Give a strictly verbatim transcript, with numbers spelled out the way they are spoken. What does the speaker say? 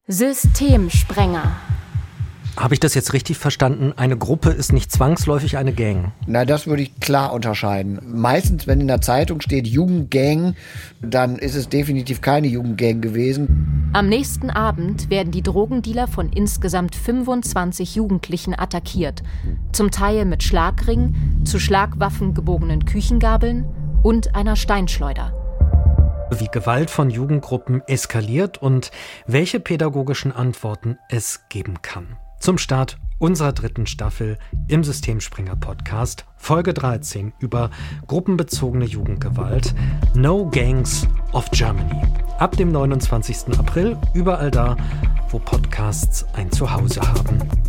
Systemsprenger. Habe ich das jetzt richtig verstanden? Eine Gruppe ist nicht zwangsläufig eine Gang? Na, das würde ich klar unterscheiden. Meistens, wenn in der Zeitung steht Jugendgang, dann ist es definitiv keine Jugendgang gewesen. Am nächsten Abend werden die Drogendealer von insgesamt fünfundzwanzig Jugendlichen attackiert. Zum Teil mit Schlagringen, zu Schlagwaffen gebogenen Küchengabeln und einer Steinschleuder. Wie Gewalt von Jugendgruppen eskaliert und welche pädagogischen Antworten es geben kann. Zum Start unserer dritten Staffel im Systemsprenger-Podcast, Folge dreizehn über gruppenbezogene Jugendgewalt, No Gangs of Germany. Ab dem neunundzwanzigsten April überall da, wo Podcasts ein Zuhause haben.